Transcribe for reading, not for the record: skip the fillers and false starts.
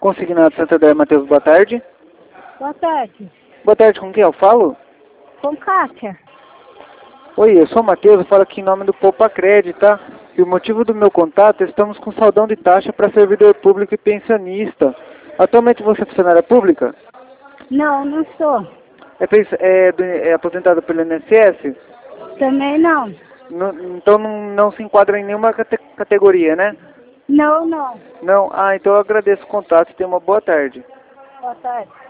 Consignado Santander, Matheus, boa tarde. Boa tarde. Boa tarde, com quem eu falo? Com Kátia. Oi, eu sou o Matheus, eu falo aqui em nome do Poupa Crédito, tá? E o motivo do meu contato, estamos com saldão de taxa para servidor público e pensionista. Atualmente você é funcionária pública? Não, não sou. É aposentada pelo INSS? Também não. Então não se enquadra em nenhuma categoria, né? Não, não. Não? Ah, então eu agradeço o contato e tenha uma boa tarde. Boa tarde.